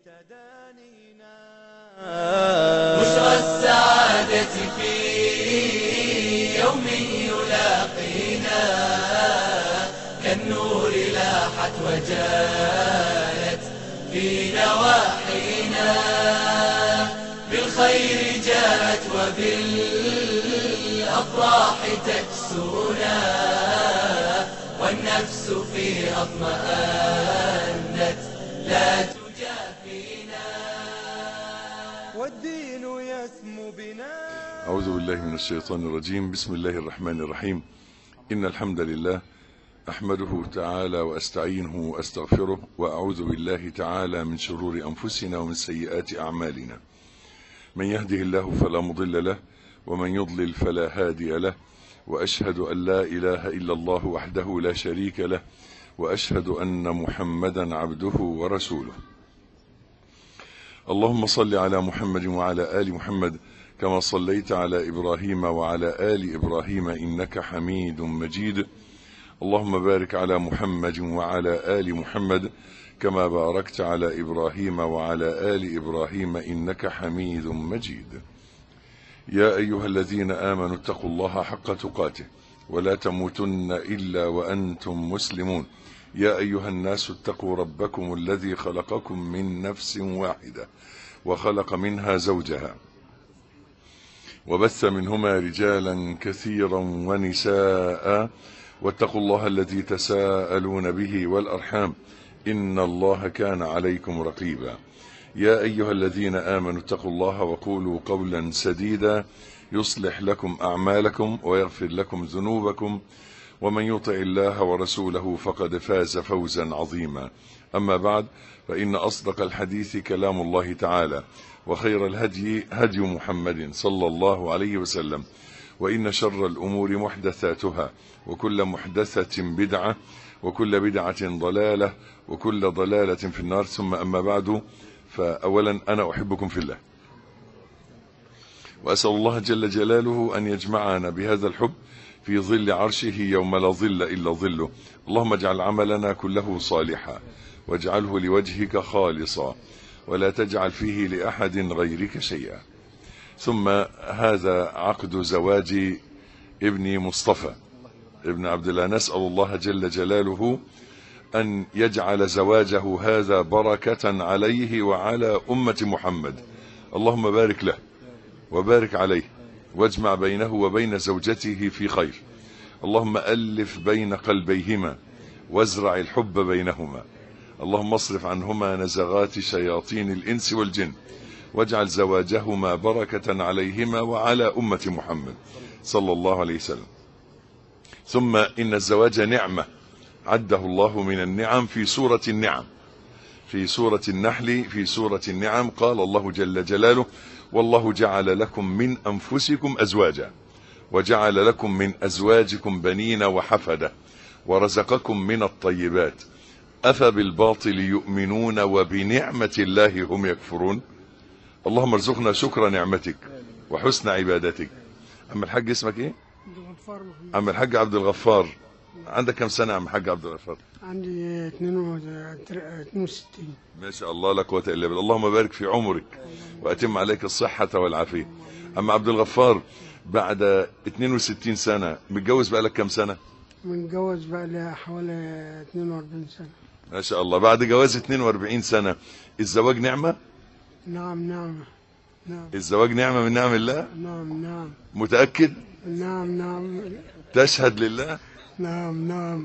تدانينا بشرى السعادة في يوم يلاقينا كالنور لاحت وجالت في نواحينا بالخير جاءت وبالأفراح تكسونا والنفس فيها اطمأنت لا تجافينا والدين يسمو بنا. أعوذ بالله من الشيطان الرجيم. بسم الله الرحمن الرحيم. إن الحمد لله أحمده تعالى وأستعينه وأستغفره وأعوذ بالله تعالى من شرور أنفسنا ومن سيئات أعمالنا. من يهده الله فلا مضل له ومن يضلل فلا هادي له، وأشهد أن لا إله إلا الله وحده لا شريك له، وأشهد أن محمدا عبده ورسوله. اللهم صل على محمد وعلى آل محمد كما صليت على إبراهيم وعلى آل إبراهيم إنك حميد مجيد. اللهم بارك على محمد وعلى آل محمد كما باركت على إبراهيم وعلى آل إبراهيم إنك حميد مجيد. يا أيها الذين آمنوا اتقوا الله حق تقاته ولا تموتن إلا وأنتم مسلمون. يا أيها الناس اتقوا ربكم الذي خلقكم من نفس واحدة وخلق منها زوجها وبث منهما رجالا كثيرا ونساء، واتقوا الله الذي تساءلون به والأرحام إن الله كان عليكم رقيبا. يا أيها الذين آمنوا اتقوا الله وقولوا قولا سديدا يصلح لكم أعمالكم ويغفر لكم ذنوبكم، ومن يطع الله ورسوله فقد فاز فوزا عظيما. أما بعد، فإن أصدق الحديث كلام الله تعالى، وخير الهدي هدي محمد صلى الله عليه وسلم، وإن شر الأمور محدثاتها، وكل محدثة بدعة، وكل بدعة ضلالة، وكل ضلالة في النار. ثم أما بعد، فأولا أنا أحبكم في الله، وأسأل الله جل جلاله أن يجمعنا بهذا الحب في ظل عرشه يوم لا ظل إلا ظله. اللهم اجعل عملنا كله صالحا واجعله لوجهك خالصا ولا تجعل فيه لأحد غيرك شيئا. ثم هذا عقد زواج ابني مصطفى ابن عبد الله، نسأل الله جل جلاله أن يجعل زواجه هذا بركة عليه وعلى أمة محمد. اللهم بارك له وبارك عليه واجمع بينه وبين زوجته في خير. اللهم ألف بين قلبيهما وازرع الحب بينهما. اللهم اصرف عنهما نزغات شياطين الإنس والجن، واجعل زواجهما بركة عليهما وعلى أمة محمد صلى الله عليه وسلم. ثم إن الزواج نعمة عده الله من النعم في سورة النعم، في سورة النحل، في سورة النعم، قال الله جل جلاله: والله جعل لكم من أنفسكم أزواجا وجعل لكم من أزواجكم بنين وحفدة ورزقكم من الطيبات أفبالباطل يؤمنون وبنعمة الله هم يكفرون. اللهم ارزقنا شكر نعمتك وحسن عبادتك. أما الحاج اسمك ايه؟ أما الحاج عبد الغفار. عندك كم سنة يا عم الحاج عبد الغفار؟ عندي 62. ما شاء الله، لا قوة إلا بالله. اللهم بارك في عمرك وأتم عليك الصحة والعافية. أما عبد الغفار، بعد 62 سنة متجوز بقى لك كم سنة؟ متجوز بقى لي حوالي 42 سنة. ما شاء الله. بعد جواز 42 سنة الزواج نعمة؟ نعم. الزواج نعمة من نعم الله؟ نعم. متأكد؟ نعم. تشهد لله؟ نعم.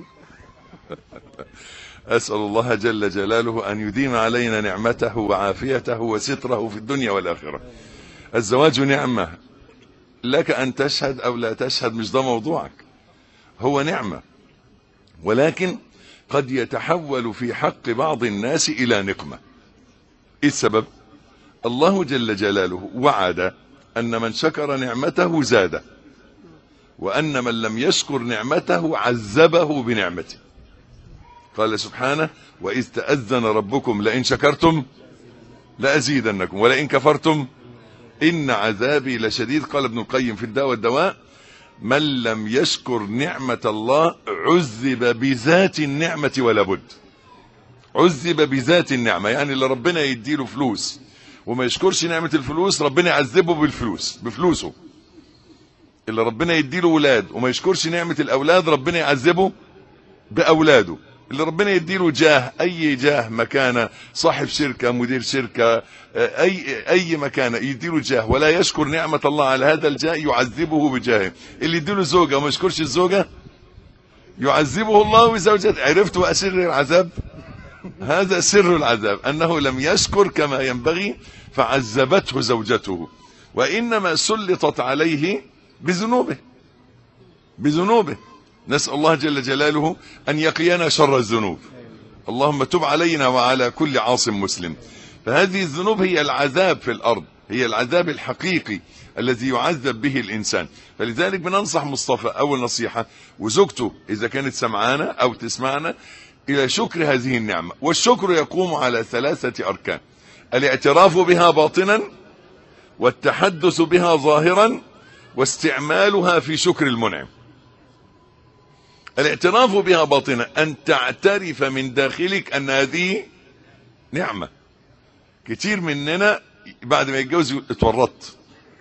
أسأل الله جل جلاله أن يديم علينا نعمته وعافيته وستره في الدنيا والآخرة. الزواج نعمة، لك أن تشهد أو لا تشهد، مش ده موضوعك، هو نعمة، ولكن قد يتحول في حق بعض الناس إلى نقمة. إيه السبب؟ الله جل جلاله وعد أن من شكر نعمته زاده، وأن من لم يشكر نعمته عذبه بنعمته. قال سبحانه: وإذ تأذن ربكم لئن شكرتم لأزيدنكم ولئن كفرتم إن عذابي لشديد. قال ابن القيم في الداء والدواء: من لم يشكر نعمة الله عذب بذات النعمة ولا بد. عذب بذات النعمة، يعني اللي ربنا يديله فلوس وما يشكرش نعمة الفلوس ربنا يعذبه بفلوسه. اللي ربنا يديله ولاد وما يشكرش نعمة الأولاد ربنا يعذبه بأولاده. اللي ربنا يديله جاه، أي جاه، مكانة، صاحب شركة، مدير شركة، أي مكانة يديله جاه ولا يشكر نعمة الله على هذا الجاه يعذبه بجاهه. اللي يديله زوجة وما يشكرش الزوجة يعذبه الله بزوجته. عرفتوا سر العذاب؟ هذا سر العذاب، أنه لم يشكر كما ينبغي فعذبته زوجته، وإنما سلطت عليه بذنوبه. نسأل الله جل جلاله أن يقينا شر الذنوب. اللهم تب علينا وعلى كل عاص مسلم. فهذه الذنوب هي العذاب في الأرض، هي العذاب الحقيقي الذي يعذب به الإنسان. فلذلك بننصح مصطفى أول نصيحة وزوجته إذا كانت سمعانا أو تسمعنا إلى شكر هذه النعمة. والشكر يقوم على 3 أركان: الاعتراف بها باطنا، والتحدث بها ظاهرا، واستعمالها في شكر المنعم. الاعتراف بها باطنا، أن تعترف من داخلك أن هذه نعمة. كتير مننا بعد ما يتجوز اتورطت،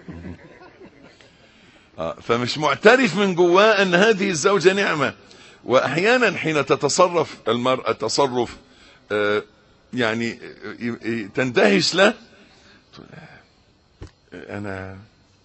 فمش معترف من جواه أن هذه الزوجة نعمة. وأحيانا حين تتصرف المرأة تصرف يعني تندهش له، أنا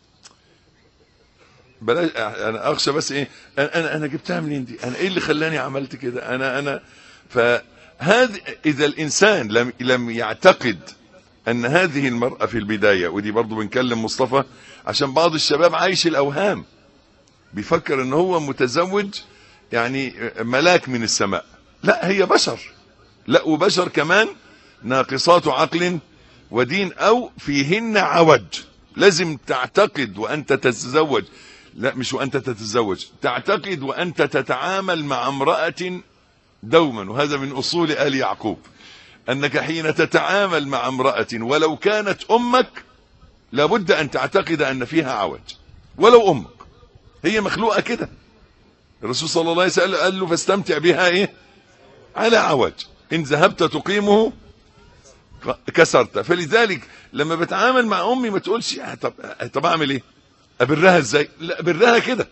بلاش، أنا أخشى بس إيه، أنا جبتها منين دي، أنا إيه اللي خلاني عملت كده، أنا فهذا إذا الإنسان لم يعتقد أن هذه المرأة في البداية، ودي برضو بنكلم مصطفى عشان بعض الشباب عايش الأوهام، بيفكر أنه هو متزوج يعني ملاك من السماء. لا، هي بشر، لا، وبشر كمان ناقصات عقل ودين أو فيهن عوج. لازم تعتقد وأنت تتزوج، لا مش وأنت تتزوج، تعتقد وأنت تتعامل مع امرأة دوما، وهذا من أصول آل يعقوب، أنك حين تتعامل مع امرأة ولو كانت أمك لابد أن تعتقد أن فيها عوج، ولو أمك، هي مخلوقة كده. الرسول صلى الله عليه وسلم قال له فاستمتع بها إيه؟ على عوج، إن ذهبت تقيمه كسرت. فلذلك لما بتعامل مع أمي ما تقولش طب أعمل إيه؟ أبرها إزاي؟ لا، أبرها كده،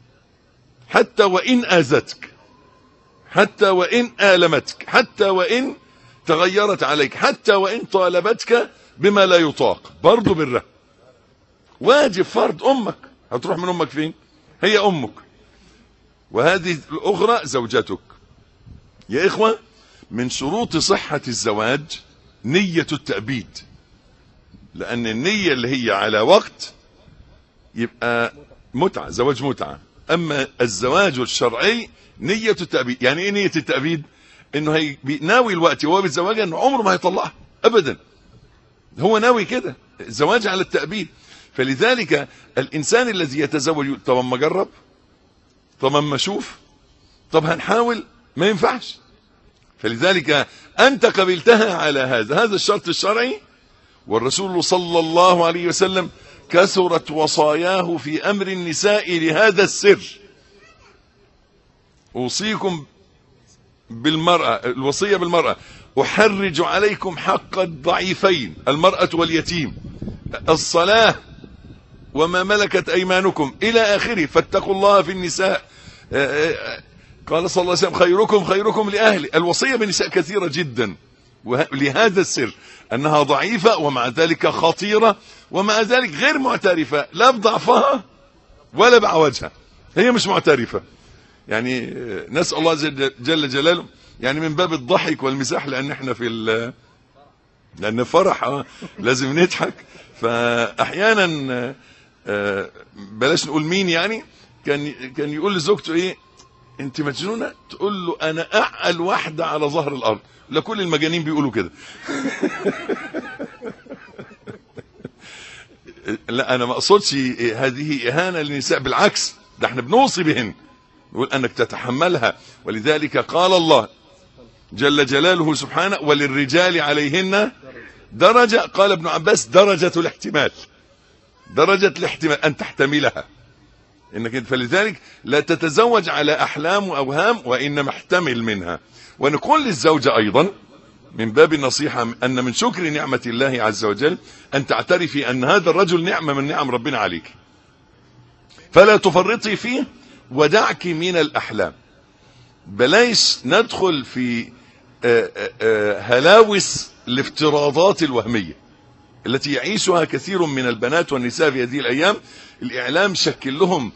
حتى وإن آذتك، حتى وإن آلمتك، حتى وإن تغيرت عليك، حتى وإن طالبتك بما لا يطاق، برضو برها. واجب فرض. أمك هتروح من أمك فين؟ هي أمك، وهذه الأخرى زوجتك. يا إخوة، من شروط صحة الزواج نية التأبيد، لأن النية اللي هي على وقت يبقى متعة، زواج متعة. أما الزواج الشرعي نية التأبيد. يعني إيه نية التأبيد؟ إنه ناوي الوقت وهو بيتزوجها إنه عمره ما هيطلعها أبدا، هو ناوي كده، الزواج على التأبيد. فلذلك الإنسان الذي يتزوج طب اما أجرب، طب اما أشوف، طب هنحاول، ما ينفعش. فلذلك أنت قبلتها على هذا الشرط الشرعي. والرسول صلى الله عليه وسلم كثرت وصاياه في أمر النساء لهذا السر. أوصيكم بالمرأة، الوصية بالمرأة، أحرج عليكم حق الضعيفين، المرأة واليتيم، الصلاة وما ملكت أيمانكم إلى آخره، فاتقوا الله في النساء. قال صلى الله عليه وسلم خيركم لأهلي. الوصية بالنساء كثيرة جدا، ولهذا السر أنها ضعيفة ومع ذلك خطيرة، ومع ذلك غير معترفة لا بضعفها ولا بعوجها، هي مش معترفة. يعني نسأل الله جل جلاله يعني من باب الضحك والمزاح، لأن احنا لأن فرح لازم نضحك. فأحيانا بلاش نقول مين، يعني كان يقول لزوجته ايه، انت مجنونة؟ تقول له انا اعقل واحدة على ظهر الارض. لا، كل المجانين بيقولوا كده. لا، انا ما اقصدش هذه اهانة للنساء، بالعكس، ده احنا بنوصي بهن، نقول انك تتحملها. ولذلك قال الله جل جلاله سبحانه وللرجال عليهن درجة. قال ابن عباس درجة الاحتمال، درجة الاحتمال أن تحتملها إنك. فلذلك لا تتزوج على أحلام وأوهام، وإنما احتمل منها. ونقول للزوجة أيضا من باب النصيحة أن من شكر نعمة الله عز وجل أن تعترفي أن هذا الرجل نعمة من نعم ربنا عليك، فلا تفرطي فيه ودعك من الأحلام. بلاش ندخل في هلاوس الافتراضات الوهمية التي يعيشها كثير من البنات والنساء في هذه الأيام. الإعلام شكل لهم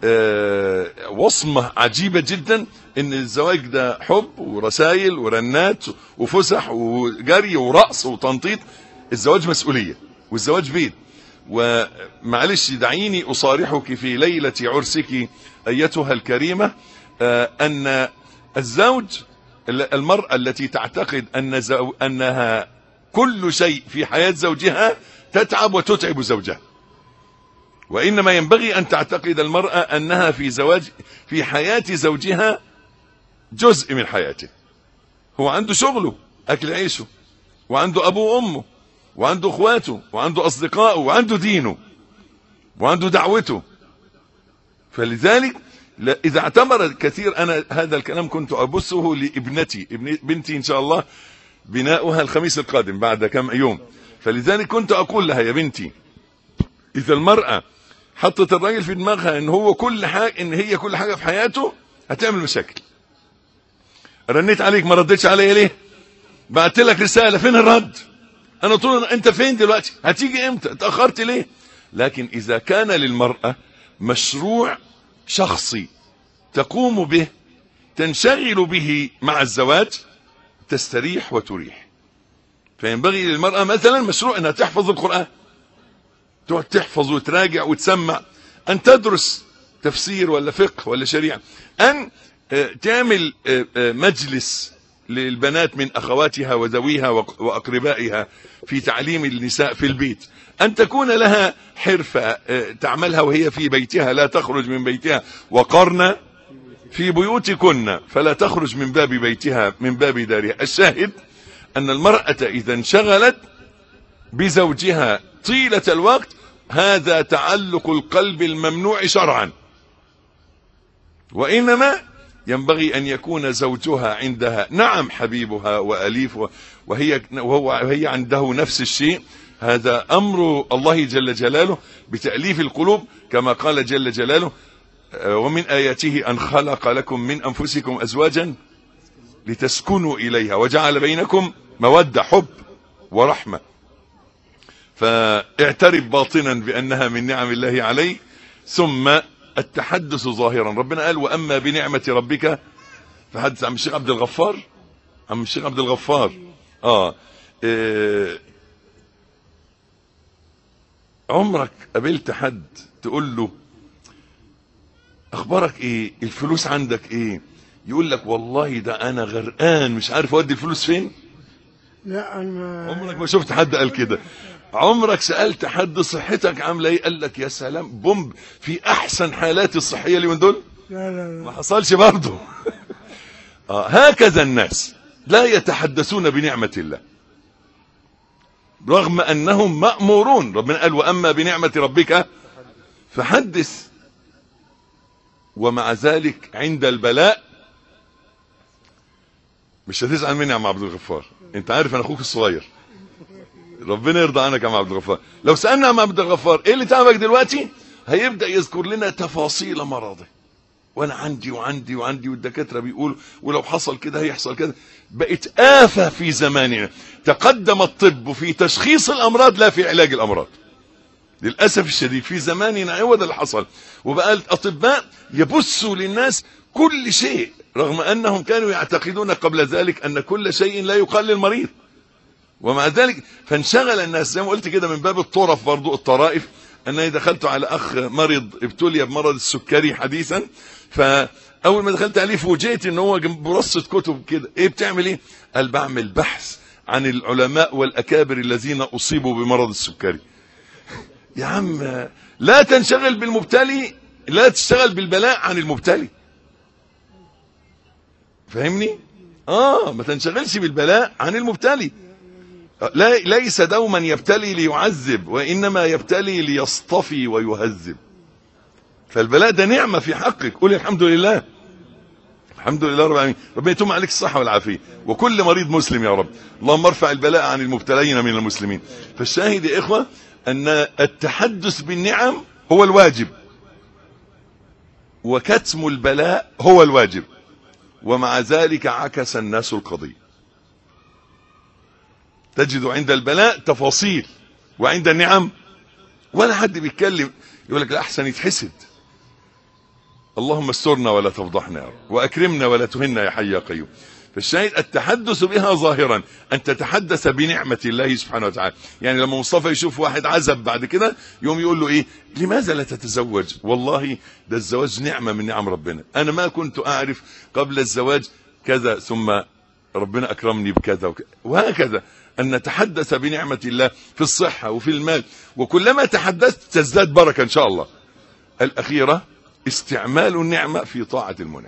وصمة عجيبة جدا ان الزواج ده حب ورسائل ورنات وفسح وجري ورقص وتنطيط. الزواج مسؤولية والزواج بيت. ومعلش دعيني أصارحك في ليلة عرسك أيتها الكريمة أن الزوج، المرأة التي تعتقد أنها كل شيء في حياة زوجها تتعب وتتعب زوجها، وإنما ينبغي أن تعتقد المرأة أنها في حياة زوجها جزء من حياته. هو عنده شغله أكل عيشه، وعنده أبوه وأمه، وعنده أخواته، وعنده أصدقائه، وعنده دينه، وعنده دعوته. فلذلك إذا اعتبر كثير، أنا هذا الكلام كنت أبثه لابنتي، بنتي إن شاء الله بناؤها الخميس القادم بعد كم يوم، فلذلك كنت أقول لها يا بنتي إذا المرأة حطت الراجل في دماغها ان هو كل حاجة، ان هي كل حاجة في حياته، هتعمل مشاكل. رنيت عليك ما ردتش عليا ليه؟ بعت لك رسالة فين الرد؟ انا طول انت فين دلوقتي؟ هتيجي امتى؟ اتأخرت ليه؟ لكن اذا كان للمرأة مشروع شخصي تقوم به تنشغل به مع الزواج تستريح وتريح. فينبغي للمرأة مثلا مشروع انها تحفظ القرآن، تقعد تحفظ وتراجع وتسمع، أن تدرس تفسير ولا فقه ولا شريعة، أن تعمل مجلس للبنات من أخواتها وذويها وأقربائها في تعليم النساء في البيت، أن تكون لها حرفة تعملها وهي في بيتها، لا تخرج من بيتها، وقرن في بيوتكن فلا تخرج من باب بيتها من باب دارها. الشاهد أن المرأة إذا انشغلت بزوجها طيلة الوقت هذا تعلق القلب الممنوع شرعا، وإنما ينبغي أن يكون زوجها عندها نعم حبيبها وأليفها وهي عنده نفس الشيء. هذا أمر الله جل جلاله بتأليف القلوب، كما قال جل جلاله ومن آياته أن خلق لكم من أنفسكم أزواجا لتسكنوا إليها وجعل بينكم مودة حب ورحمة. فاعترف باطنا بأنها من نعم الله عليك، ثم التحدث ظاهرا. ربنا قال وأما بنعمة ربك فحدث. عم الشيخ عبد الغفار، عم الشيخ عبد الغفار عمرك قابلت حد تقول له اخبارك ايه، الفلوس عندك ايه، يقول لك والله ده انا غرقان مش عارف اودي الفلوس فين؟ لا انا عمرك ما شفت حد قال كده؟ عمرك سألت حد صحتك عامله ايه قال لك يا سلام بومب في احسن حالاتي الصحيه اليومين دول؟ لا ما حصلش برضه. هكذا الناس لا يتحدثون بنعمة الله رغم انهم مأمورون. ربنا قال واما بنعمة ربك فحدث، ومع ذلك عند البلاء مش هتزعل مني يا عم عبد الغفار، انت عارف انا اخوك الصغير، ربنا يرضى عنك يا عم عبد الغفار. لو سألنا عم عبد الغفار ايه اللي تعبك دلوقتي هيبدأ يذكر لنا تفاصيل مرضه، وانا عندي وعندي وعندي والدكاترة بيقولوا ولو حصل كده هيحصل كده. بقت آفة في زماننا، تقدم الطب في تشخيص الامراض لا في علاج الامراض للأسف الشديد. في زماننا عوض اللي حصل، وبقى الأطباء يبثوا للناس كل شيء رغم أنهم كانوا يعتقدون قبل ذلك أن كل شيء لا يقال للمريض، ومع ذلك فانشغل الناس زي ما قلت كده من باب الطرف برضو الطرائف. أنني دخلت على أخ مريض ابتلي بمرض السكري حديثا، فأول ما دخلت عليه فوجئت إن هو برصة كتب كده. إيه بتعمل إيه؟ قال بعمل بحث عن العلماء والأكابر الذين أصيبوا بمرض السكري. يا عم لا تنشغل بالمبتلي، لا تشتغل بالبلاء عن المبتلي، فهمني؟ ما تنشغلش بالبلاء عن المبتلي. ليس دوما يبتلي ليعذب، وإنما يبتلي ليصطفي ويهذب. فالبلاء ده نعمة في حقك، قول الحمد لله. الحمد لله رب العالمين. ربنا يتم عليك الصحة والعافية وكل مريض مسلم يا رب. اللهم ارفع البلاء عن المبتلين من المسلمين. فالشاهد يا إخوة أن التحدث بالنعم هو الواجب، وكتم البلاء هو الواجب، ومع ذلك عكس الناس القضية. تجد عند البلاء تفاصيل، وعند النعم ولا حد بيتكلم، يقول لك لا أحسن يتحسد. اللهم استرنا ولا تفضحنا يا رب، وأكرمنا ولا تهنا يا حي يا قيوم. فالشاهد التحدث بها ظاهرا، أن تتحدث بنعمة الله سبحانه وتعالى. يعني لما مصطفى يشوف واحد عزب بعد كده يوم يقول له إيه؟ لماذا لا تتزوج؟ والله ده الزواج نعمة من نعم ربنا، أنا ما كنت أعرف قبل الزواج كذا، ثم ربنا أكرمني بكذا وكذا، وهكذا. أن نتحدث بنعمة الله في الصحة وفي المال، وكلما تحدثت تزداد بركة إن شاء الله. الأخيرة استعمال النعمة في طاعة المنعم.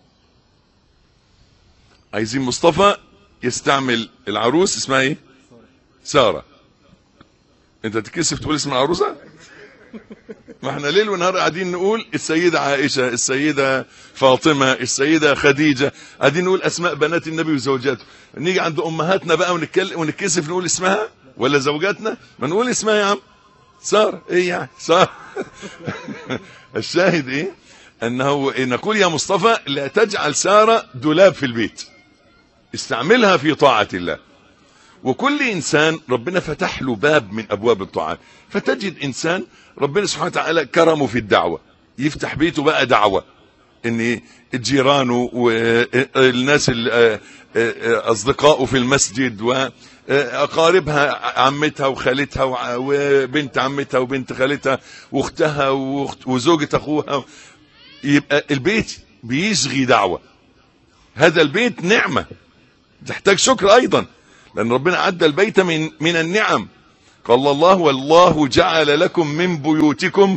عايزين مصطفى يستعمل العروس اسمها ايه؟ سارة. انت تتكسف تقول اسم العروسة؟ ما احنا ليل ونهار قاعدين نقول السيدة عائشة، السيدة فاطمة، السيدة خديجة، قاعدين نقول اسماء بنات النبي وزوجاته. نيجي عند امهاتنا بقى ونتكسف نقول اسمها، ولا زوجاتنا ما نقول اسمها يا عم سارة. ايه يعني سارة؟ الشاهد ايه؟ انه نقول يا مصطفى لا تجعل سارة دولاب في البيت، استعملها في طاعة الله. وكل انسان ربنا فتح له باب من ابواب الطاعات، فتجد انسان ربنا سبحانه وتعالى كرمه في الدعوة، يفتح بيته بقى دعوة، ان جيرانه والناس اصدقائه في المسجد واقاربها، عمتها وخالتها وبنت عمتها وبنت خالتها واختها وزوجة اخوها، يبقى البيت بيشغي دعوة. هذا البيت نعمة تحتاج شكر ايضا، لان ربنا عد البيت من النعم. قال الله والله جعل لكم من بيوتكم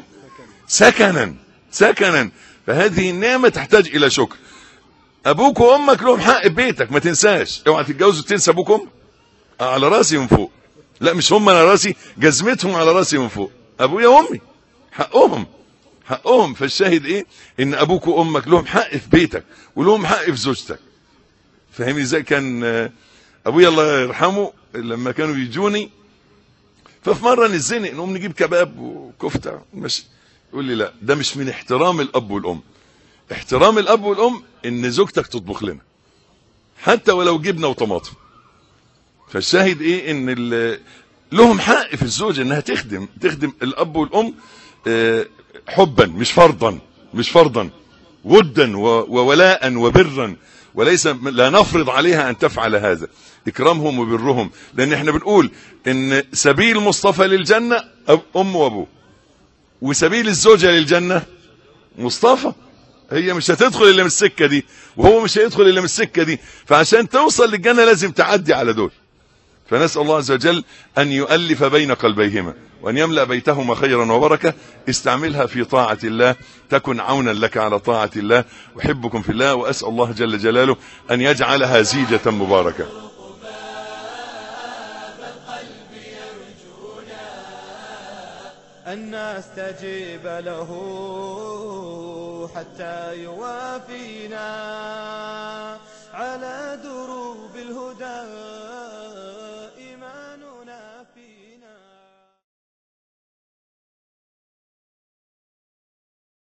سكنا. فهذه النعمة تحتاج الى شكر. ابوك وامك لهم حق في بيتك، ما تنساش. اوعى تتجوز وتنسى ابوكم. على راسي من فوق، لا مش هم على راسي، جزمتهم على راسي من فوق. ابويا وامي حقهم. فالشاهد ايه؟ ان ابوك وامك لهم حق في بيتك ولهم حق في زوجتك. فاهمني ازاي؟ كان ابويا الله يرحمه لما كانوا يجوني، ففي مره نزنق نقوم نجيب كباب وكفته ماشي، يقول لي لا ده مش من احترام الاب والام. احترام الاب والام ان زوجتك تطبخ لنا حتى ولو جبنه وطماطم. فالشاهد ايه؟ ان لهم حق في الزوجه انها تخدم الاب والام حبا مش فرضا، ودا وولاء وبرا، وليس لا نفرض عليها ان تفعل هذا. اكرامهم وبرهم، لان احنا بنقول ان سبيل مصطفى للجنة ام وابوه، وسبيل الزوجة للجنة مصطفى. هي مش هتدخل الا من السكة دي، وهو مش هيدخل الا من السكة دي، فعشان توصل للجنة لازم تعدي على دول. فنسأل الله عز وجل أن يؤلف بين قلبيهما، وأن يملأ بيتهما خيرا وبركة. استعملها في طاعة الله تكن عونا لك على طاعة الله. أحبكم في الله، وأسأل الله جل جلاله أن يجعلها زيجة مباركة. أن نستجيب له حتى يوافينا على دروب الهدى.